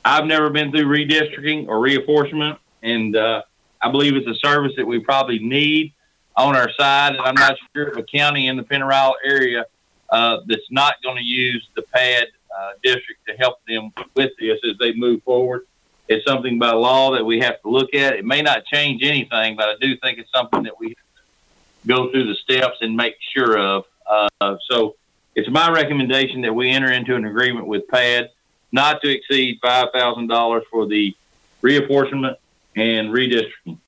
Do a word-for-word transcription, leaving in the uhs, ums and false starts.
I've never been through redistricting or reapportionment, and uh, I believe it's a service that we probably need on our side. And I'm not sure of a county in the Pennyrile area uh, that's not going to use the P A D uh, district to help them with this as they move forward. It's something by law that we have to look at. It may not change anything, but I do think it's something that we go through the steps and make sure of. Uh, so it's my recommendation that we enter into an agreement with P A D not to exceed five thousand dollars for the reapportionment and redistricting.